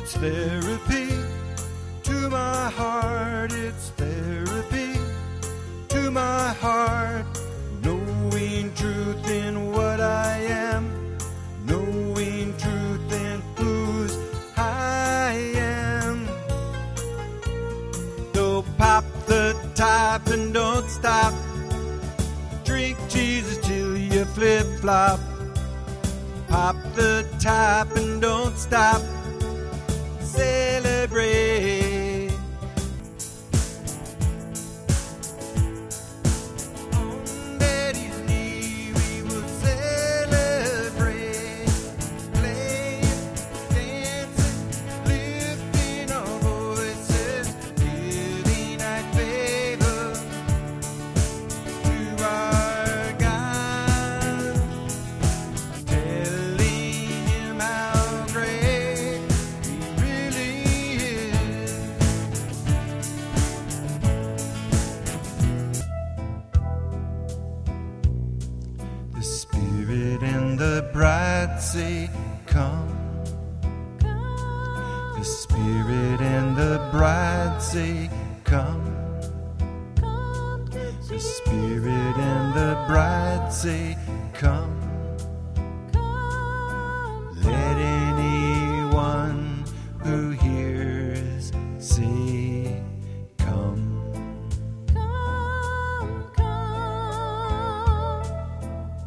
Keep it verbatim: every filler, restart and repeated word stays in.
It's therapy to my heart. It's therapy to my heart. Knowing truth in what I am, knowing truth in whose I am. So pop the top and don't stop. Drink Jesus till you flip-flop. Pop the top and don't stop. Celebrate. On Daddy's knee we will celebrate. Playing, dancing, lifting our voices, giving our favor to our God, telling him how great he really is. The Spirit and the bride say, come. The Spirit and the bride say, come. The Spirit and the bride say, come.